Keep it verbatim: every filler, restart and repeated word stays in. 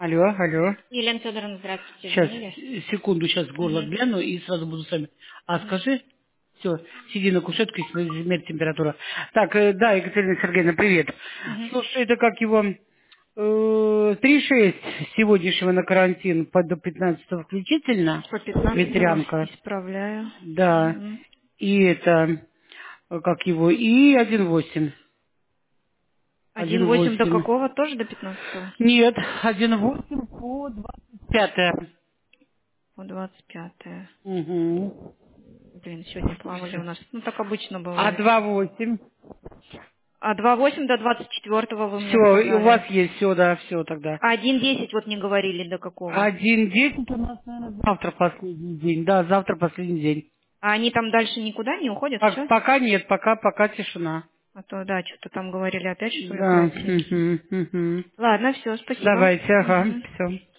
Алло, алло. Елена Федоровна, здравствуйте. Сейчас, Звонили? секунду, сейчас горло Мгм. гляну и сразу буду с вами. А Мгм. скажи, все, сиди на кушетке, измерь температуру. Так, э, да, Екатерина Сергеевна, привет. Мгм. Слушай, это как его... э, три шесть сегодняшнего на карантин по до пятнадцатого включительно, По пятнадцатого ветрянка, исправляю. да, Мгм. и это, э, как его, и один восемь. один один восемь до восемь. какого? Тоже до пятнадцатого? Нет, один восемь по двадцать пятое. По двадцать пятое. Угу. Блин, сегодня плавали у нас. Ну, так обычно А бывает. два восемь. А два восемь до двадцать четвертого вы мне Все, и у вас сказали. есть все, да, все тогда. А один десять вот не говорили до какого. Один десять у нас, наверное, завтра последний день. Да, завтра последний день. А они там дальше никуда не уходят? Пок- Все? Пока нет, пока, пока тишина. А то, да, что-то там говорили опять, что ли, Да. карантин. Мгм, мгм. Ладно, все, спасибо. Давайте, ага, Мгм. все.